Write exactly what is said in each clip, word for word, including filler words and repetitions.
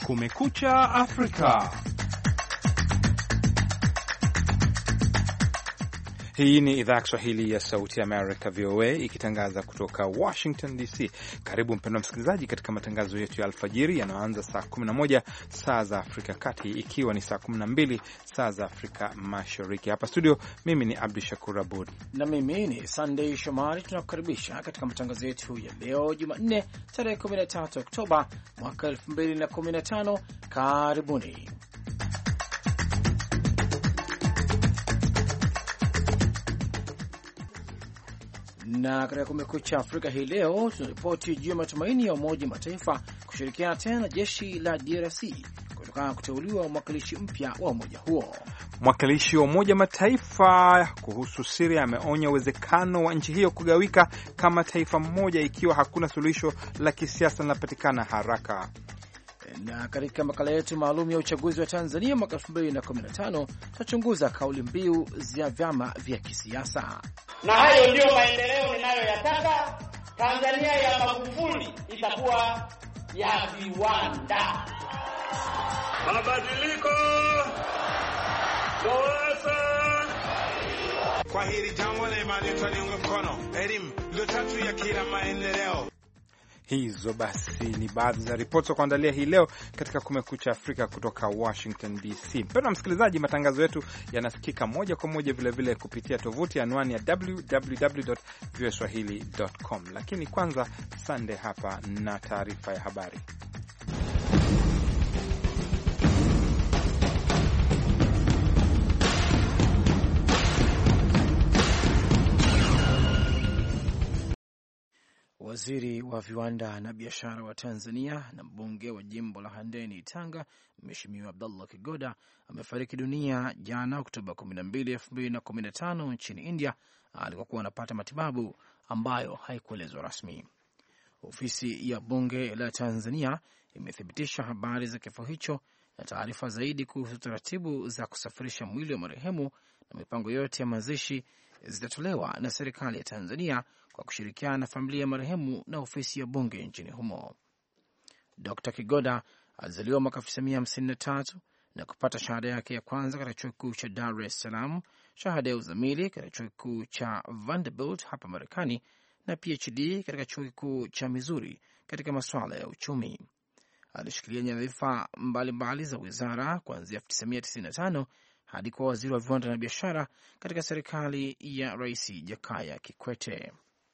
Kumekucha Afrika. Hii ni idhaa ya Kiswahili ya Sauti ya Amerika, V O A, ikitangaza kutoka Washington D C. Karibu mpendwa msikilizaji katika matangazo yetu ya alfajiri yanayoanza saa kumi na moja saa za Afrika Kati, ikiwa ni saa kumi na mbili saa za Afrika Mashariki. Hapa studio, mimi ni Abdu Shakur Abud na mimi ni Sunday Shomari. Tunakukaribisha katika matangazo yetu ya leo Jumanne, tarehe kumi na tatu Oktoba mwaka elfu mbili na kumi na tano. Karibuni. Na katika Kumekucha Afrika hii leo tunaripoti juu ya matumaini ya Umoja wa Mataifa kushirikiana tena na jeshi la D R C kutokana na kuteuliwa mwakilishi mpya wa umoja huo. Mwakilishi wa Umoja Mataifa kuhusu Syria ameonya uwezekano wa nchi hiyo kugawika kama taifa moja ikiwa hakuna suluhisho la kisiasa linapatikana haraka. Na katika makala yetu maalum ya uchaguzi wa Tanzania mwaka elfu mbili na kumi na tano tutachunguza kauli mbiu za vyama vya kisiasa. Na hayo ndio maendeleo ninayoyataka. Tanzania ya Magufuli itakuwa ya viwanda. Mabadiliko Lowassa. Kwa hili jambo na imani tutaliunga mkono. Elimu ndio tatu ya kila maendeleo. Hizo basi ni baadhi za ripoti za kuandalia hii leo katika Kumekucha Afrika kutoka Washington D C. Mpendwa msikilizaji, matangazo yetu yanasikika moja kwa moja vile vile kupitia tovuti anwani ya w w w dot v o a swahili dot com. Lakini kwanza Sande hapa na taarifa ya habari. Waziri wa viwanda na biashara wa Tanzania na mbunge wa jimbo la Handeni Tanga, Mheshimiwa Abdullah Kigoda amefariki dunia jana Oktoba kumi na mbili, elfu mbili na kumi na tano nchini India alikokuwa anapata matibabu ambayo haikuelezwa rasmi. Ofisi ya bunge la Tanzania imethibitisha habari za kifo hicho na taarifa zaidi kuhusu taratibu za kusafirisha mwili wa marehemu na mipango yote ya mazishi zitatolewa na serikali ya Tanzania kwa kushirikiana na familia ya marehemu na ofisi ya bunge nchini humo. Dokta Kigoda alizaliwa mwaka elfu tisa mia hamsini na tatu na kupata shahada yake ya kwanza katika chuo kikuu cha Dar es Salaam, shahada ya uzamili katika chuo kikuu cha Vanderbilt hapa Marekani na P H D katika chuo kikuu cha Missouri katika masuala ya uchumi. Alishikilia nyadhifa mbalimbali za wizara kuanzia elfu tisa mia tisini na tano hadi kwa waziri wa viwanda na biashara katika serikali ya Rais Jakaya Kikwete.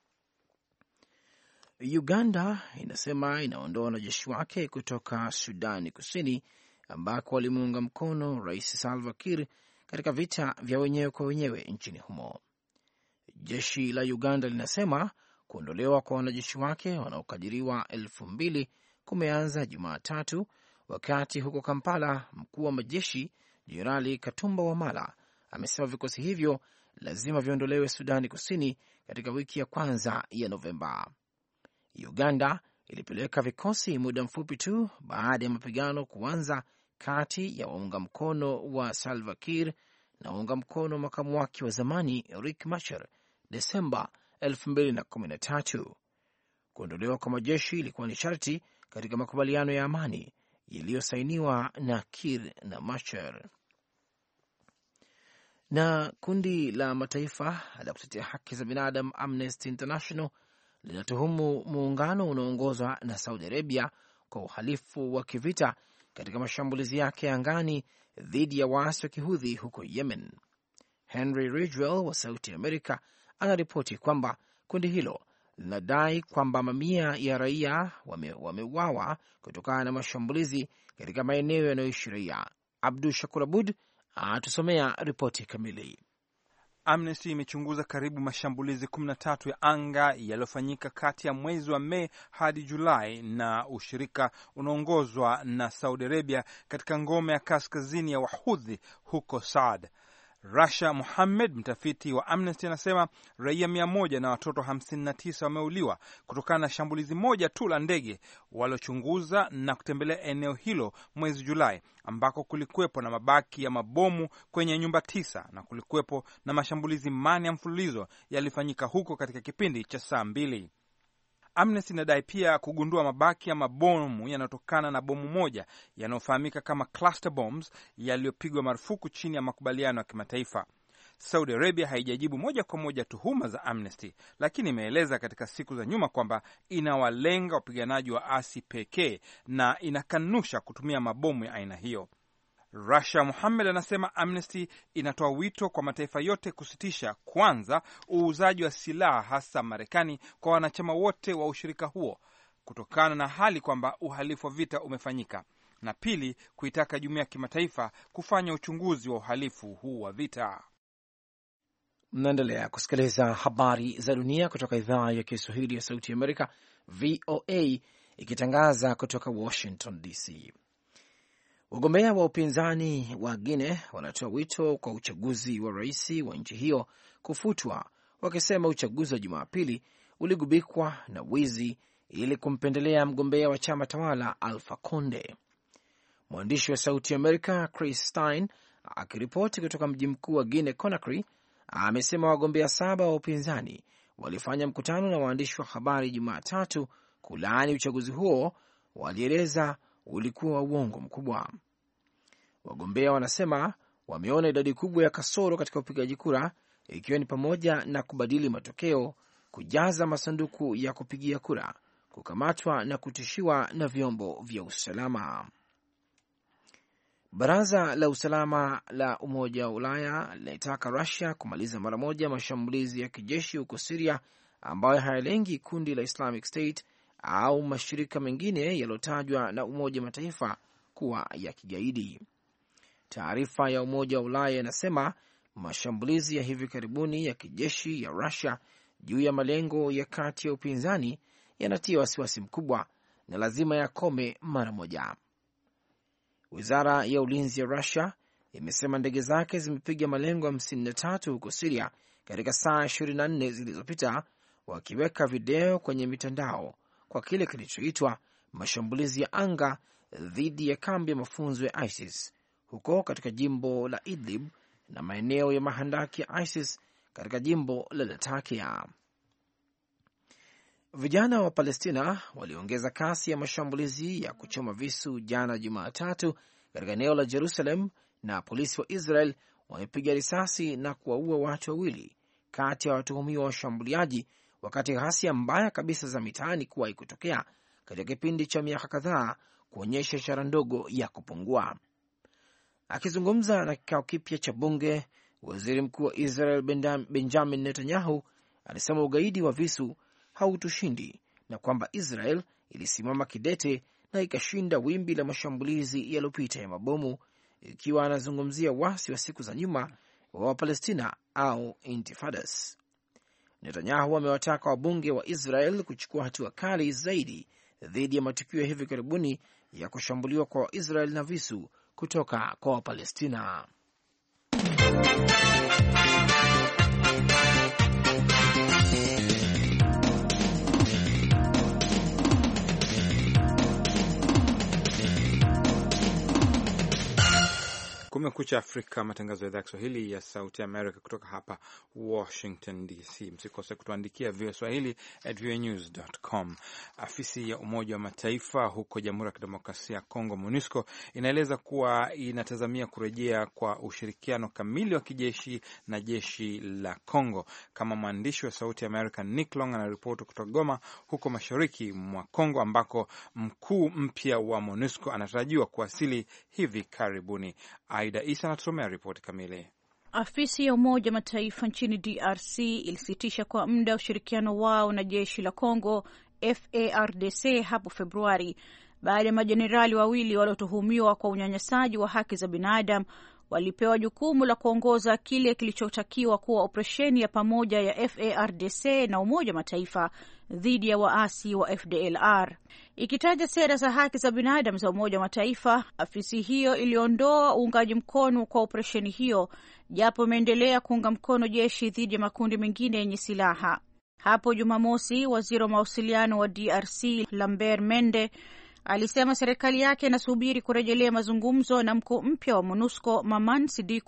Uganda inasema inaondoa wanajeshi wake kutoka Sudani Kusini ambako walimuunga mkono Rais Salva Kiir katika vita vya wenyewe kwa wenyewe nchini humo. Jeshi la Uganda linasema kuondolewa kwa wanajeshi wake wanaokadiriwa elfu mbili kumeanza Jumatatu, wakati huko Kampala mkuu wa majeshi Jenerali Katumba Wamala amesema vikosi hivyo lazima viondolewe Sudani Kusini katika wiki ya kwanza ya Novemba. Uganda ilipeleka vikosi muda mfupi tu baada ya mapigano kuanza kati ya waunga mkono wa Salva Kiir na waunga mkono makamu wake wa zamani Riek Machar Desemba elfu mbili na kumi na tatu. Kuondolewa kwa majeshi ilikuwa ni sharti katika makubaliano ya amani yaliyosainiwa na Kiir na Machar. Na kundi la mataifa la kutetea haki za binadamu Amnesty International linatuhumu muungano unaoongozwa na Saudi Arabia kwa uhalifu wa kivita katika mashambulizi yake angani dhidi ya waasi wa Kihudhi huko Yemen. Henry Ridgwell wa Sauti Amerika anaripoti kwamba kundi hilo linadai kwamba mamia ya raia wameuawa wame kutokana na mashambulizi katika maeneo yanayoishi raia. Abdu Shakur Abud atusomea ripoti kamili. Amnesty imechunguza karibu mashambulizi kumi na tatu ya anga yaliyofanyika kati ya mwezi wa Mei hadi Julai na ushirika unaongozwa na Saudi Arabia katika ngome ya kaskazini ya Wahudhi huko Saad. Rasha Muhammad, mtafiti wa Amnesty, anasema raia mia moja na watoto hamsini na tisa wameuliwa kutokana na shambulizi moja tu la ndege waliochunguza na kutembelea eneo hilo mwezi Julai, ambako kulikuwepo na mabaki ya mabomu kwenye nyumba tisa na kulikuwepo na mashambulizi mane ya mfululizo yalifanyika huko katika kipindi cha saa mbili. Amnesty inadai pia kugundua mabaki ya mabomu yanayotokana na bomu moja yanayofahamika kama cluster bombs yaliyopigwa marufuku chini ya makubaliano ya kimataifa. Saudi Arabia haijajibu moja kwa moja tuhuma za Amnesty, lakini imeeleza katika siku za nyuma kwamba inawalenga wapiganaji wa asi pekee na inakanusha kutumia mabomu ya aina hiyo. Rasha Muhammad anasema Amnesty inatoa wito kwa mataifa yote kusitisha kwanza uuzaji wa silaha, hasa Marekani, kwa wanachama wote wa ushirika huo kutokana na hali kwamba uhalifu wa vita umefanyika, na pili, kuitaka jumuiya ya kimataifa kufanya uchunguzi wa uhalifu huu wa vita. Mnaendelea kusikiliza habari za dunia kutoka idhaa ya Kiswahili ya Sauti ya Amerika, V O A, ikitangaza kutoka Washington D C. Wagombea wa upinzani wa Guinea wanatoa wito kwa uchaguzi wa rais wa nchi hiyo kufutwa, wakisema uchaguzi wa Jumapili uligubikwa na wizi ili kumpendelea mgombea wa chama tawala Alpha Conde. Mwandishi wa Sauti ya Amerika Chris Stein akiripoti kutoka mji mkuu wa Guinea Conakry amesema wagombea saba wa upinzani walifanya mkutano na waandishi wa habari Jumatatu kulaani uchaguzi huo. Walieleza ulikuwa uongo mkubwa. Wagombea wanasema wameona idadi kubwa ya kasoro katika upigaji kura, ikiwa ni pamoja na kubadili matokeo, kujaza masanduku ya kupigia kura, kukamatwa na kutishiwa na vyombo vya usalama. Baraza la usalama la Umoja wa Ulaya linaitaka Russia kumaliza mara moja mashambulizi ya kijeshi huko Syria ambayo hayalengi kundi la Islamic State au mashirika mengine yaliyotajwa na Umoja wa Mataifa kuwa ya kigaidi. Taarifa ya Umoja wa Ulaya inasema mashambulizi ya hivi karibuni ya kijeshi ya Russia juu ya malengo ya kati ya upinzani yanatia wasiwasi mkubwa na lazima yakome mara moja. Wizara ya ulinzi ya Russia imesema ndege zake zimepiga malengo hamsini na tatu huko Syria katika saa ishirini na nne zilizopita, wakiweka video kwenye mitandao kwa kile kilichoitwa mashambulizi ya anga dhidi ya kambi ya mafunzo ya ISIS huko katika jimbo la Idlib na maeneo ya mahandaki ya ISIS katika jimbo la Latakia. Vijana wa Palestina waliongeza kasi ya mashambulizi ya kuchoma visu jana Jumatatu katika eneo la Jerusalem, na polisi wa Israel wamepiga risasi na kuwaua watu wawili kati ya watuhumiwa wa washambuliaji, wakati ghasia mbaya kabisa za mitaani kuwahi kutokea katika kipindi cha miaka kadhaa kuonyesha ishara ndogo ya kupungua. Akizungumza na kikao kipya cha bunge, waziri mkuu wa Israel Benjamin Netanyahu alisema ugaidi wa visu hautushindi na kwamba Israel ilisimama kidete na ikashinda wimbi la mashambulizi yaliyopita ya mabomu, ikiwa anazungumzia wasi wa siku za nyuma wa Wapalestina au intifadas. Netanyahu amewataka wabunge wa Israel kuchukua hatua kali zaidi dhidi ya matukio ya hivi karibuni ya kushambuliwa kwa Waisrael na visu kutoka kwa Wapalestina. Kumekucha Afrika, matangazo ya idhaa ya Kiswahili ya Sauti America kutoka hapa Washington D C. Msikose kutuandikia v o swahili at v o news dot com. Afisi ya Umoja wa Mataifa huko Jamhuri ya Kidemokrasia ya Kongo, MONUSCO, inaeleza kuwa inatazamia kurejea kwa ushirikiano kamili wa kijeshi na jeshi la Kongo. Kama mwandishi wa Sauti America Nick Long anaripoti kutoka Goma huko mashariki mwa Kongo, ambako mkuu mpya wa MONUSCO anatarajiwa kuwasili hivi karibuni. Aida Isa anatusomea ripoti kamili. Afisi ya Umoja Mataifa nchini D R C ilisitisha kwa muda ushirikiano wao na jeshi la Kongo F A R D C hapo Februari baada ya majenerali wawili waliotuhumiwa kwa unyanyasaji wa haki za binadamu walipewa jukumu la kuongoza kile kilichotakiwa kuwa operesheni ya pamoja ya F A R D C na Umoja Mataifa dhidi ya waasi wa F D L R. Ikitaja sera za haki za binadamu za Umoja wa Mataifa, afisi hiyo iliondoa uungaji mkono kwa operesheni hiyo, japo imeendelea kuunga mkono jeshi dhidi ya makundi mengine yenye silaha. Hapo Jumamosi, waziri wa mawasiliano wa D R C Lambert Mende alisema serikali yake inasubiri kurejelea mazungumzo na mkuu mpya wa MONUSCO Maman Sidiku.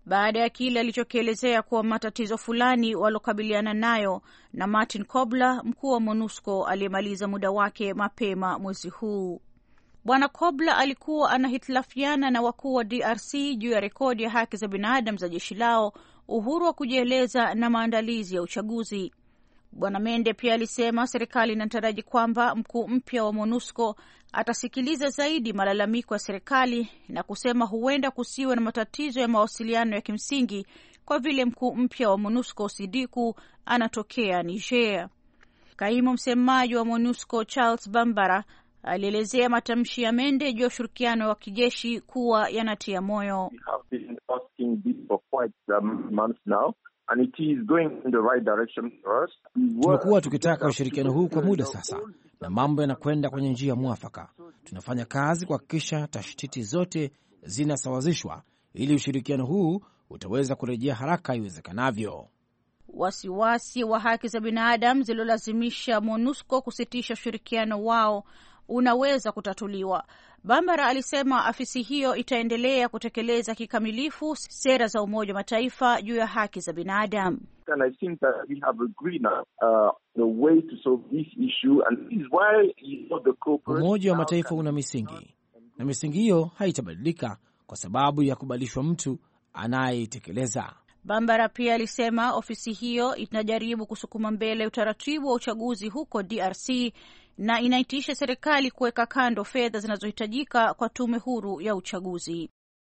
baada ya kile alichokielezea kuwa matatizo fulani walokabiliana nayo na Martin Kobler, mkuu wa MONUSCO aliyemaliza muda wake mapema mwezi huu. Bwana Kobler alikuwa anahitilafiana na wakuu wa D R C juu ya rekodi ya haki za binadamu za jeshi lao, uhuru wa kujieleza na maandalizi ya uchaguzi. Bwana Mende pia alisema serikali inataraji kwamba mkuu mpya wa MONUSCO atasikiliza zaidi malalamiko ya serikali na kusema huenda kusiwe na matatizo ya mawasiliano ya kimsingi kwa vile mkuu mpya wa MONUSCO Sidiku anatokea Niger. Kaimu msemaji wa MONUSCO Charles Bambara alielezea matamshi ya Mende juu ya ushirikiano wa kijeshi kuwa yanatia moyo. We have been asking this for quite some months now. And it is going in the right direction for us. Tumekuwa tukitaka ushirikiano huu kwa muda sasa na mambo yanakwenda kwenye njia mwafaka. Tunafanya kazi kuhakikisha tashtiti zote zinasawazishwa ili ushirikiano huu utaweza kurejea haraka iwezekanavyo. Wasiwasi wa haki za binadamu zilolazimisha MONUSCO kusitisha ushirikiano wao unaweza kutatuliwa. Bambara alisema afisi hiyo itaendelea kutekeleza kikamilifu sera za Umoja wa Mataifa juu ya haki za binadamu. And I think that we have agreed now uh, the way to solve this issue, and this is why you know the corporate. Umoja wa Mataifa una misingi na misingi hiyo haitabadilika kwa sababu ya kubalishwa mtu anayeitekeleza. Bambara pia alisema ofisi hiyo inajaribu kusukuma mbele utaratibu wa uchaguzi huko D R C na inaitisha serikali kuweka kando fedha zinazohitajika kwa tume huru ya uchaguzi.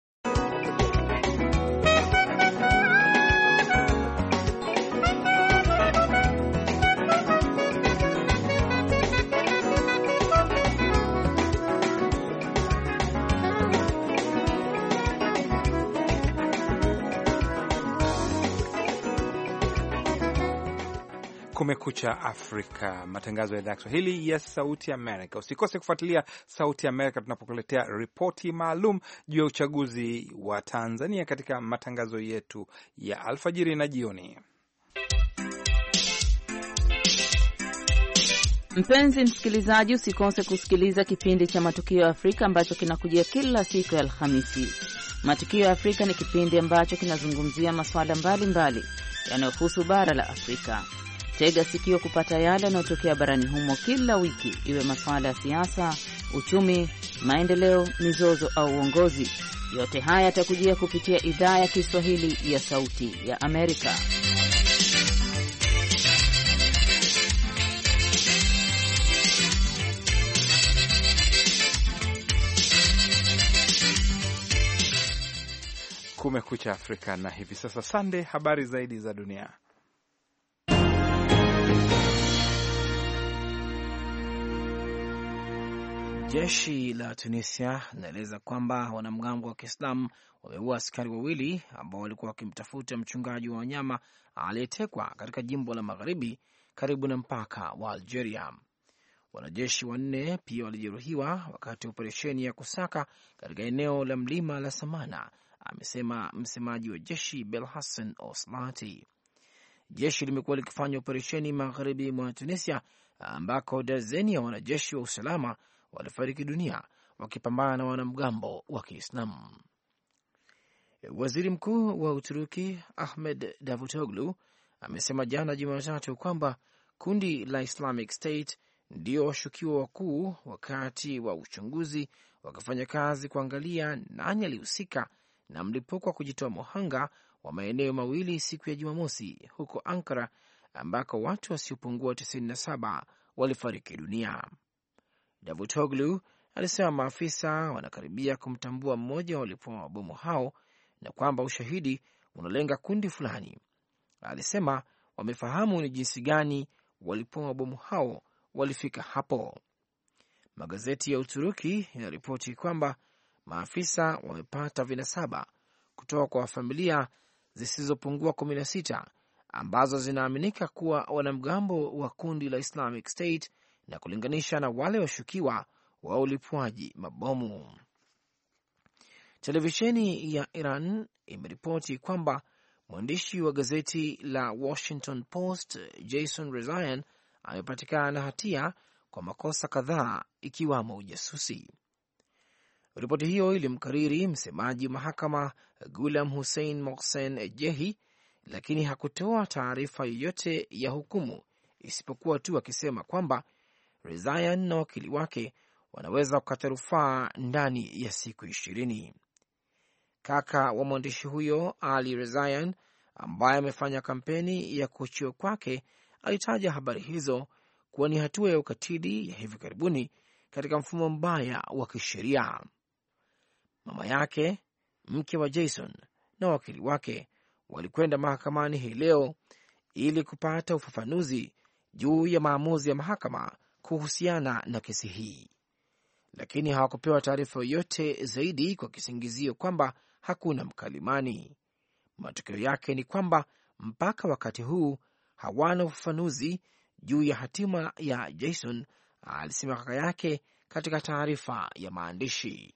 Kumekucha Afrika, matangazo ya idhaa ya Kiswahili ya Sauti Amerika. Usikose kufuatilia Sauti Amerika tunapokuletea ripoti maalum juu ya uchaguzi wa Tanzania katika matangazo yetu ya alfajiri na jioni. Mpenzi msikilizaji, usikose kusikiliza kipindi cha Matukio ya Afrika ambacho kinakujia kila siku ya Alhamisi. Matukio ya Afrika ni kipindi ambacho kinazungumzia masuala mbalimbali yanayohusu bara la Afrika. Tega sikio kupata yale yanayotokea barani humo kila wiki, iwe masuala ya siasa, uchumi, maendeleo, mizozo au uongozi. Yote haya yatakujia kupitia idhaa ya Kiswahili ya Sauti ya Amerika. Kumekucha Afrika na hivi sasa Sunday, habari zaidi za dunia. Jeshi la Tunisia linaeleza kwamba wanamgambo wa Kiislamu wameua askari wawili ambao walikuwa wakimtafuta mchungaji wa wanyama aliyetekwa katika jimbo la magharibi karibu na mpaka wa Algeria. Wanajeshi wanne pia walijeruhiwa wakati wa operesheni ya kusaka katika eneo la mlima la Samana, amesema msemaji wa jeshi Belhassan Oslati. Jeshi limekuwa likifanya operesheni magharibi mwa Tunisia ambako dazeni ya wanajeshi wa usalama walifariki dunia wakipambana na wanamgambo wa Kiislamu. Waziri Mkuu wa Uturuki Ahmed Davutoglu amesema jana Jumatatu kwamba kundi la Islamic State ndio washukiwa wakuu wakati wa uchunguzi wakifanya kazi kuangalia nani alihusika na mlipuko wa kujitoa muhanga wa maeneo mawili siku ya Jumamosi huko Ankara ambako watu wasiopungua tisini na saba walifariki dunia. Davutoglu alisema maafisa wanakaribia kumtambua mmoja wa walipua mabomu hao na kwamba ushahidi unalenga kundi fulani. Alisema wamefahamu ni jinsi gani walipua mabomu hao walifika hapo. Magazeti ya Uturuki yanaripoti kwamba maafisa wamepata vinasaba kutoka kwa familia zisizopungua kumi na sita ambazo zinaaminika kuwa wanamgambo wa kundi la Islamic State na kulinganisha na wale washukiwa wa ulipuaji mabomu. Televisheni ya Iran imeripoti kwamba mwandishi wa gazeti la Washington Post Jason Rezaian amepatikana na hatia kwa makosa kadhaa ikiwamo ujasusi. Ripoti hiyo ilimkariri msemaji wa mahakama Ghulam Hussein Mohsen Jehi, lakini hakutoa taarifa yoyote ya hukumu isipokuwa tu akisema kwamba Rezaian na wakili wake wanaweza kukata rufaa ndani ya siku ishirini. Kaka wa mwandishi huyo Ali Rezaian, ambaye amefanya kampeni ya kuachiwa kwake, alitaja habari hizo kuwa ni hatua ya ukatili ya hivi karibuni katika mfumo mbaya wa kisheria. Mama yake, mke wa Jason na wakili wake walikwenda mahakamani hii leo ili kupata ufafanuzi juu ya maamuzi ya mahakama kuhusiana na kesi hii, lakini hawakupewa taarifa yoyote zaidi kwa kisingizio kwamba hakuna mkalimani. Matokeo yake ni kwamba mpaka wakati huu hawana ufafanuzi juu ya hatima ya Jason, alisema kaka yake katika taarifa ya maandishi.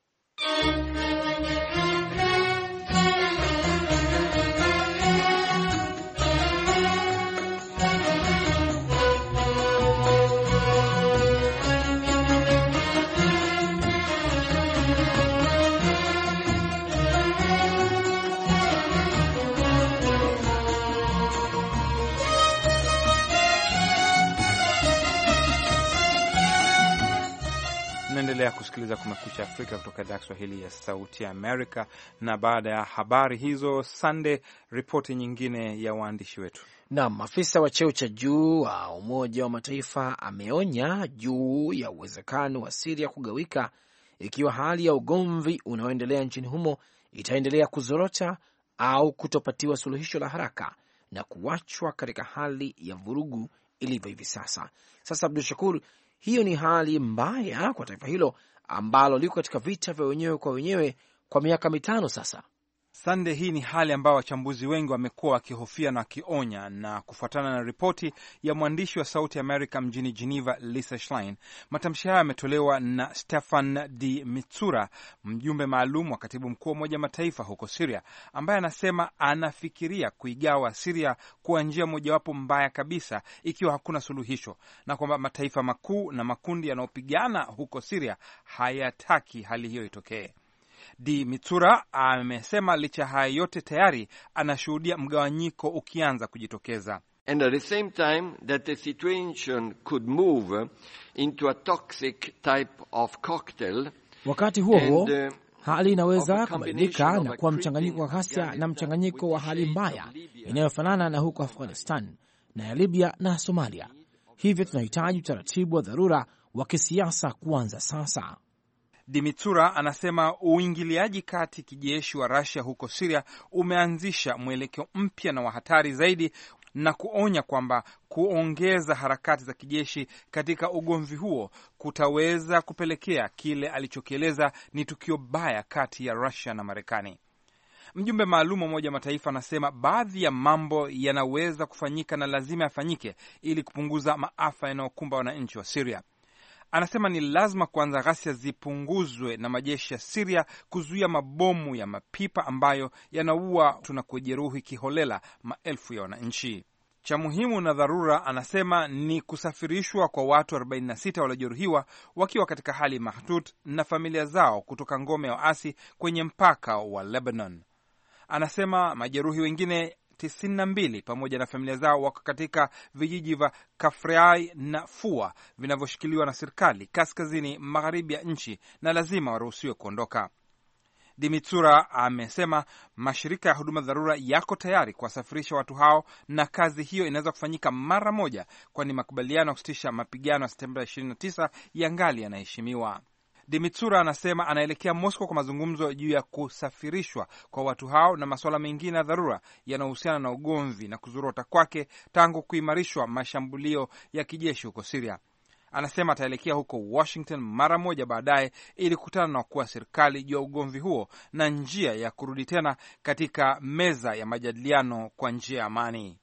Naendelea kusikiliza Kumekucha Afrika kutoka idhaa ya Kiswahili ya Sauti ya Amerika. Na baada ya habari hizo, Sunday, ripoti nyingine ya waandishi wetu. Naam, afisa wa cheo cha juu wa Umoja wa Mataifa ameonya juu ya uwezekano wa Syria kugawika ikiwa hali ya ugomvi unaoendelea nchini humo itaendelea kuzorota au kutopatiwa suluhisho la haraka na kuachwa katika hali ya vurugu ilivyo hivi sasa. Sasa Abdul Shakur, hiyo ni hali mbaya kwa taifa hilo ambalo liko katika vita vya wenyewe kwa wenyewe kwa miaka mitano sasa. Sande, hii ni hali ambayo wachambuzi wengi wamekuwa wakihofia na wakionya, na kufuatana na ripoti ya mwandishi wa Sauti Amerika mjini Geneva, Lisa Schlein, matamshi haya yametolewa na Stefan de Mistura, mjumbe maalum wa katibu mkuu wa Umoja Mataifa huko Syria, ambaye anasema anafikiria kuigawa Syria kuwa njia mojawapo mbaya kabisa ikiwa hakuna suluhisho, na kwamba mataifa makuu na makundi yanayopigana huko Syria hayataki hali hiyo itokee. Di Mitsura amesema licha haya yote tayari anashuhudia mgawanyiko ukianza kujitokeza. And at the same time that the situation could move into a toxic type of cocktail. Wakati huo huo, hali inaweza kubadilika na kuwa mchanganyiko wa ghasia na mchanganyiko wa hali mbaya inayofanana na huko Afghanistan na ya Libya na Somalia. Hivyo tunahitaji utaratibu wa dharura wa kisiasa kuanza sasa. Dimitsura anasema uingiliaji kati kijeshi wa Russia huko Syria umeanzisha mwelekeo mpya na wa hatari zaidi, na kuonya kwamba kuongeza harakati za kijeshi katika ugomvi huo kutaweza kupelekea kile alichokieleza ni tukio baya kati ya Russia na Marekani. Mjumbe maalum wa Umoja Mataifa anasema baadhi ya mambo yanaweza kufanyika na lazima yafanyike ili kupunguza maafa yanayokumba wananchi wa Syria. Anasema ni lazima kwanza ghasia zipunguzwe na majeshi ya Syria kuzuia mabomu ya mapipa ambayo yanaua na kujeruhi kiholela maelfu ya wananchi. Cha muhimu na dharura, anasema, ni kusafirishwa kwa watu arobaini na sita waliojeruhiwa wakiwa katika hali mahututi na familia zao kutoka ngome ya waasi kwenye mpaka wa Lebanon. Anasema majeruhi wengine tisini na mbili pamoja na familia zao wako katika vijiji vya Kafrai na Fua vinavyoshikiliwa na serikali kaskazini magharibi ya nchi na lazima waruhusiwe kuondoka. Dimitsura amesema mashirika ya huduma dharura yako tayari kuwasafirisha watu hao na kazi hiyo inaweza kufanyika mara moja, kwani makubaliano ya kusitisha mapigano ya Septemba ishirini na tisa yangali yanaheshimiwa. Dimitsura anasema anaelekea Moscow kwa mazungumzo juu ya kusafirishwa kwa watu hao na masuala mengine ya dharura yanayohusiana na ugomvi na kuzorota kwake tangu kuimarishwa mashambulio ya kijeshi huko Syria. Anasema ataelekea huko Washington mara moja baadaye ili kukutana na wakuu wa serikali juu ya ugomvi huo na njia ya kurudi tena katika meza ya majadiliano kwa njia ya amani.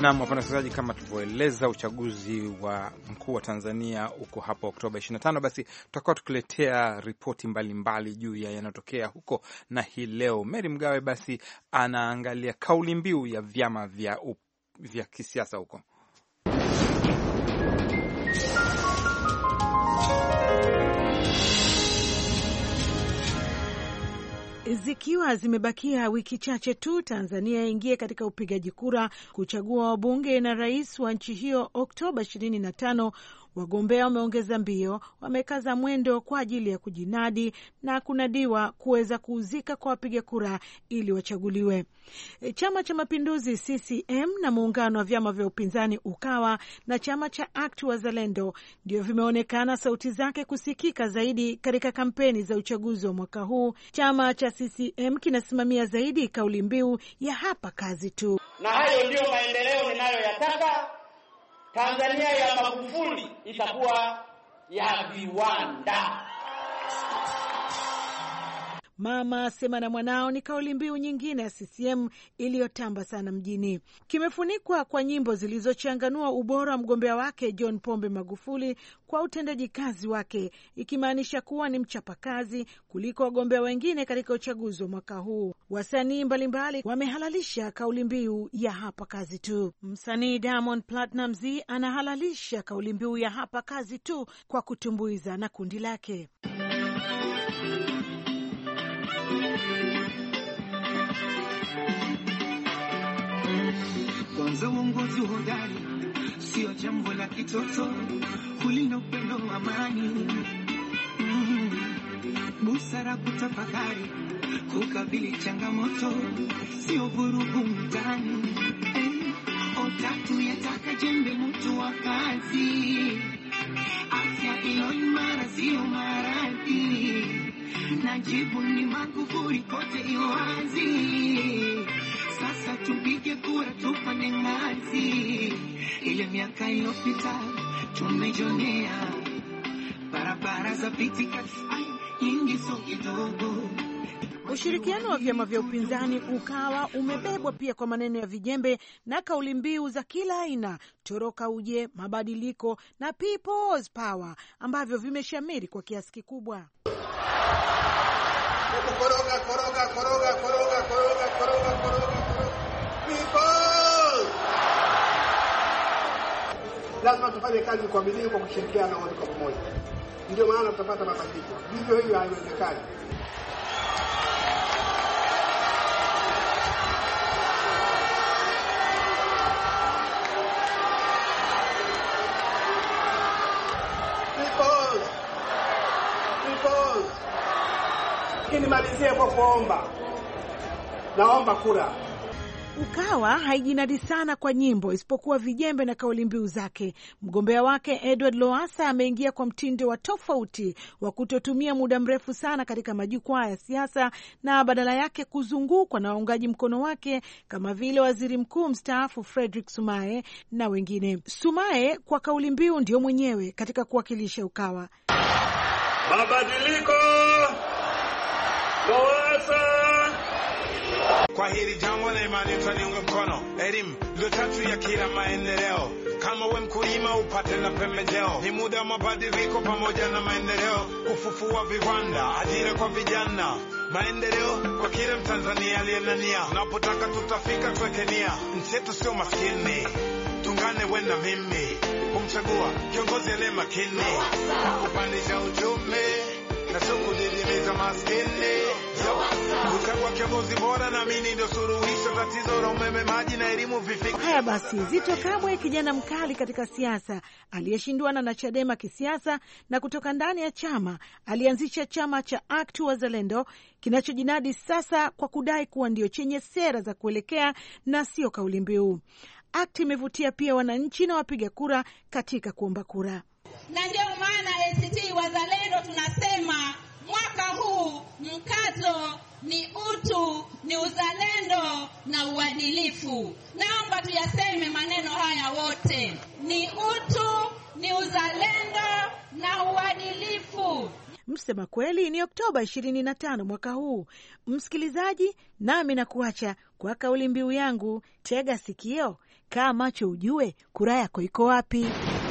Naam, wapenda wasikilizaji, kama tulivyoeleza, uchaguzi wa mkuu wa Tanzania uko hapo Oktoba ishirini na tano. Basi tutakuwa tukuletea ripoti mbalimbali juu ya yanayotokea huko, na hii leo Mary Mgawe basi anaangalia kauli mbiu ya vyama vya, vya kisiasa huko. Zikiwa zimebakia wiki chache tu Tanzania ingie katika upigaji kura kuchagua wabunge na rais wa nchi hiyo Oktoba ishirini na tano, wagombea wameongeza mbio, wamekaza mwendo kwa ajili ya kujinadi na kunadiwa kuweza kuuzika kwa wapiga kura ili wachaguliwe. Chama cha Mapinduzi C C M na muungano wa vyama vya upinzani Ukawa na chama cha ACT Wazalendo ndio vimeonekana sauti zake kusikika zaidi katika kampeni za uchaguzi wa mwaka huu. Chama cha C C M kinasimamia zaidi kauli mbiu ya hapa kazi tu, na hayo ndio maendeleo ninayoyataka. Tanzania ya Magufuli itakuwa ya viwanda. Mama sema na mwanao ni kauli mbiu nyingine ya C C M iliyotamba sana mjini. Kimefunikwa kwa nyimbo zilizochanganua ubora wa mgombea wake John Pombe Magufuli kwa utendaji kazi wake, ikimaanisha kuwa ni mchapakazi kuliko wagombea wengine katika uchaguzi wa mwaka huu. Wasanii mbalimbali wamehalalisha kauli mbiu ya hapa kazi tu. Msanii Diamond Platnumz anahalalisha kauli mbiu ya hapa kazi tu kwa kutumbuiza na kundi lake. Kwanza uongozi hodari sio jambo la kitoto, kulinda upendo wa amani, mm, busara kutafakari, kukabili changamoto, sio vurugu mtaani. Eh, otatu yataka jembe mtu wa kazi, afya ilo imara sio maradhi, najibu ni Magufuli kote iwazi. Sasa tupige kura tufanye ngazi, ile miaka iliyopita tumejonea, barabara za pitika nyingi so kidogo. Ushirikiano wa vyama vya upinzani Ukawa umebebwa pia kwa maneno ya vijembe na kauli mbiu za kila aina, toroka uje, mabadiliko na people's power, ambavyo vimeshamiri kwa kiasi kikubwa. Koroga, koroga, koroga, koroga, koroga, koroga, koroga. People! Lazima tufanye kazi kwa bidii, kwa kushirikiana wote kwa pamoja. Ndio maana tutapata mabadiliko. Hivyo hivyo haiwezekani. People! People! Nimalizie kwa kuomba. Naomba kura. Ukawa haijinadi sana kwa nyimbo isipokuwa vijembe na kauli mbiu zake. Mgombea wake Edward Lowassa ameingia kwa mtindo wa tofauti wa kutotumia muda mrefu sana katika majukwaa ya siasa na badala yake kuzungukwa na waungaji mkono wake kama vile waziri mkuu mstaafu Frederick Sumaye na wengine. Sumaye kwa kauli mbiu ndio mwenyewe katika kuwakilisha Ukawa. Mabadiliko Lowassa. Kwa hili jambo na imani tutaniunga mkono. Elimu ndio tatu ya kila maendeleo. Kama we mkulima upate na pembejeo. Ni muda wa mabadiliko pamoja na maendeleo. Kufufua viwanda, ajira kwa vijana. Maendeleo kwa kila Mtanzania aliyenania. Unapotaka tutafika tuweke nia. Nchi yetu sio maskini. Tungane we na mimi. Kumchagua kiongozi aliye makini. Kupandisha uchumi na sio kudidimiza maskini. Kuchagua kiongozi bora na mimi ndio suluhisho tatizo la umeme, maji na elimu vifiki. Haya basi, Zitto Kabwe, kijana mkali katika siasa aliyeshindwana na Chadema kisiasa na kutoka ndani ya chama, alianzisha chama cha ACT Wazalendo kinachojinadi sasa kwa kudai kuwa ndio chenye sera za kuelekea na sio kauli mbiu. ACT imevutia pia wananchi na wapiga kura katika kuomba kura. Na ndio maana A C T Wazalendo tunasema mwaka huu mkazo ni utu, ni uzalendo na uadilifu. Naomba tuyaseme maneno haya wote. Ni utu, ni uzalendo na uadilifu. Msema kweli ni Oktoba ishirini na tano mwaka huu. Msikilizaji, nami nakuacha kwa kauli mbiu yangu, tega sikio, kaa macho, ujue kura yako iko wapi.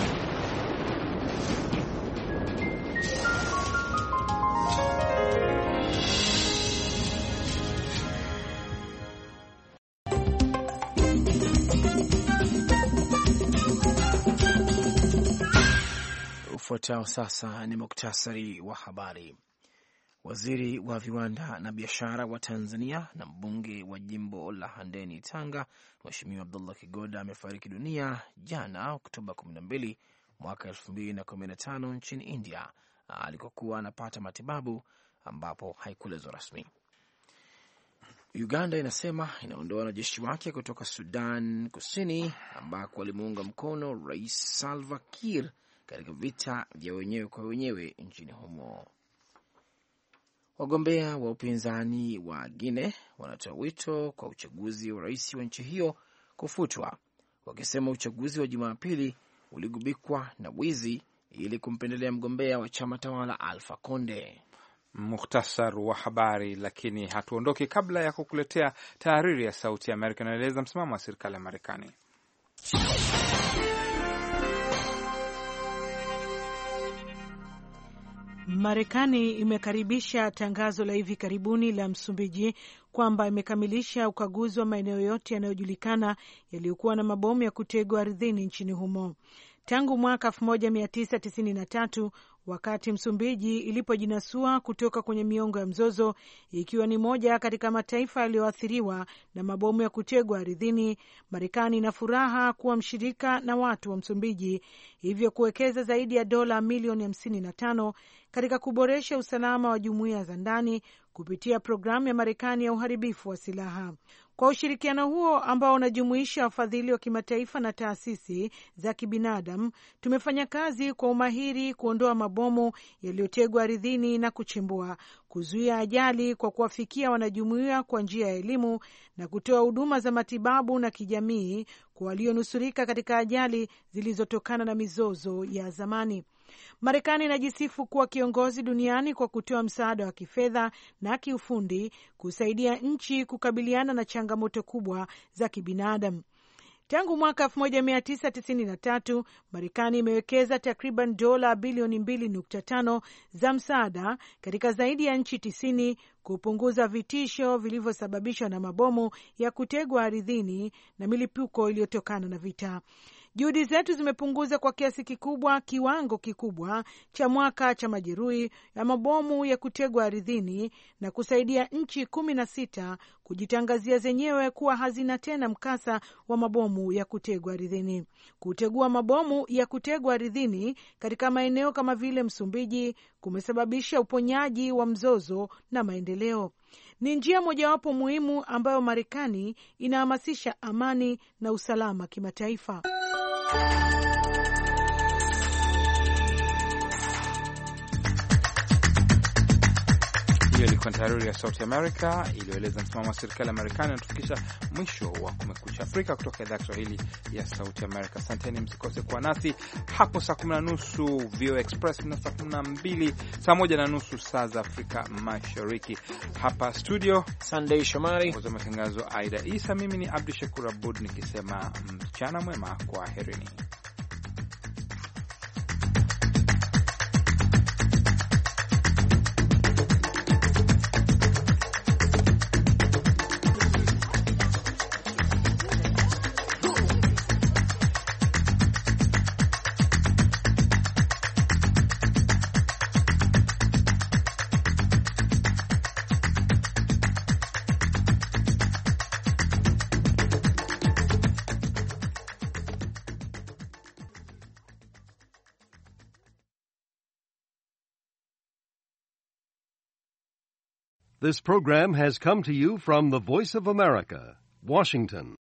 Ufuatao sasa ni muktasari wa habari. Waziri wa viwanda na biashara wa Tanzania na mbunge wa jimbo la Handeni Tanga, Mheshimiwa Abdullah Kigoda amefariki dunia jana Oktoba kumi na mbili mwaka elfu mbili na kumi na tano nchini India alikokuwa anapata matibabu, ambapo haikuelezwa rasmi. Uganda inasema inaondoa wanajeshi wake kutoka Sudan Kusini ambako walimuunga mkono Rais Salva Kiir katika vita vya wenyewe kwa wenyewe nchini humo. Wagombea wa upinzani wa Guinea wanatoa wito kwa uchaguzi wa rais wa nchi hiyo kufutwa, wakisema uchaguzi wa Jumapili uligubikwa na wizi ili kumpendelea mgombea wa chama tawala Alpha Conde. Mukhtasar wa habari. Lakini hatuondoki kabla ya kukuletea tahariri ya Sauti ya Amerika inaeleza msimamo wa serikali ya Marekani. Marekani imekaribisha tangazo la hivi karibuni la Msumbiji kwamba imekamilisha ukaguzi wa maeneo yote yanayojulikana yaliyokuwa na mabomu ya kutegwa ardhini nchini humo. Tangu mwaka elfu moja mia tisa tisini na tatu wakati Msumbiji ilipojinasua kutoka kwenye miongo ya mzozo, ikiwa ni moja katika mataifa yaliyoathiriwa na mabomu ya kutegwa ardhini, Marekani ina furaha kuwa mshirika na watu wa Msumbiji, hivyo kuwekeza zaidi ya dola milioni hamsini na tano katika kuboresha usalama wa jumuiya za ndani kupitia programu ya Marekani ya uharibifu wa silaha. Kwa ushirikiano huo ambao unajumuisha wafadhili wa kimataifa na taasisi za kibinadamu, tumefanya kazi kwa umahiri kuondoa mabomu yaliyotegwa ardhini na kuchimbua, kuzuia ajali kwa kuwafikia wanajumuiya kwa njia ya elimu na kutoa huduma za matibabu na kijamii kwa walionusurika katika ajali zilizotokana na mizozo ya zamani. Marekani inajisifu kuwa kiongozi duniani kwa kutoa msaada wa kifedha na kiufundi kusaidia nchi kukabiliana na changamoto kubwa za kibinadamu. Tangu mwaka elfu moja mia tisa tisini na tatu, Marekani imewekeza takriban dola bilioni mbili nukta tano za msaada katika zaidi ya nchi tisini kupunguza vitisho vilivyosababishwa na mabomu ya kutegwa ardhini na milipuko iliyotokana na vita. Juhudi zetu zimepunguza kwa kiasi kikubwa kiwango kikubwa cha mwaka cha majeruhi ya mabomu ya kutegwa ardhini na kusaidia nchi kumi na sita kujitangazia zenyewe kuwa hazina tena mkasa wa mabomu ya kutegwa ardhini. Kutegua mabomu ya kutegwa ardhini katika maeneo kama vile Msumbiji kumesababisha uponyaji wa mzozo na maendeleo. Ni njia mojawapo muhimu ambayo Marekani inahamasisha amani na usalama kimataifa. Hiyo ilikuwa tahariri ya Sauti Amerika iliyoeleza msimamo wa serikali ya Marekani. Natufikisha mwisho wa Kumekucha Afrika kutoka idhaa ya Kiswahili ya Sauti Amerika. Asanteni, msikose kuwa nasi hapo saa kumi na nusu V O Express na saa kumi na mbili saa moja na nusu saa za Afrika Mashariki. Hapa studio Sunday Shomari kwa matangazo Aida Isa, mimi ni Abdu Shakur Abud nikisema mchana mwema, kwa herini. This program has come to you from the Voice of America, Washington.